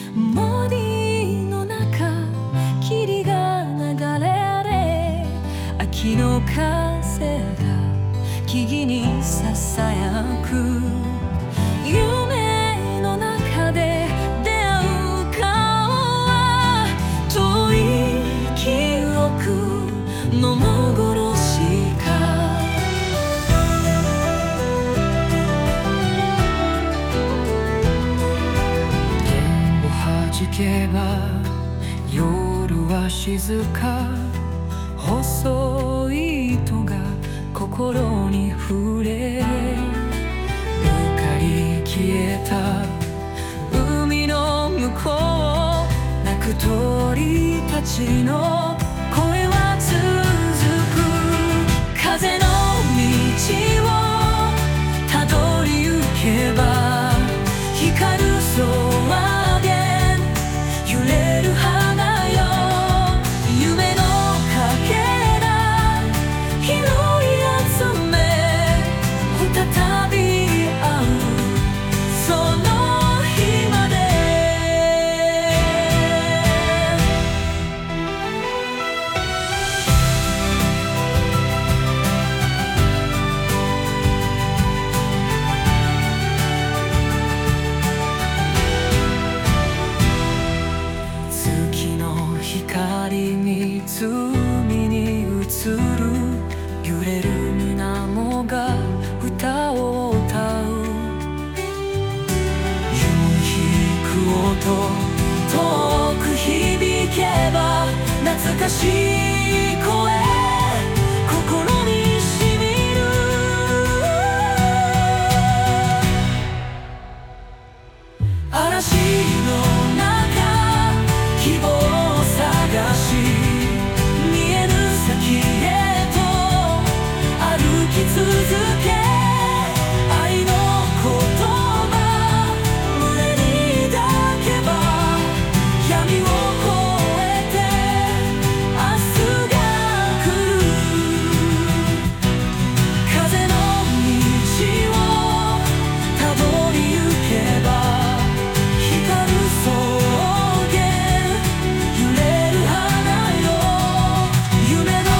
森の中霧が流れ秋の風が木々にささやく夢の中で出会う顔は遠い記憶の幻か弦を弾けば夜は静か細い糸が心に触れうかり消えた海の向こう泣く鳥たちの声は続く風の道をたどり行けば光る空で揺れる花よ夢のかけら拾い集め再び会うその日まで月の光湖に映る揺れる水面が歌を歌う弓引く音遠く響けば懐かしい声心にしみる嵐の中希望を探し見えぬ先へと歩き続け愛の言葉胸に抱けば闇を越えて明日が来る風の道をたどり行けば光る草原揺れる花よ夢の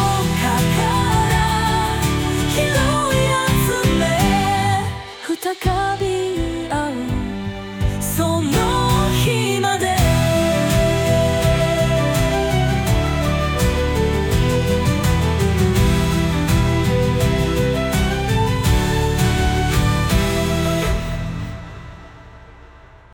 宝拾い集め再び会うその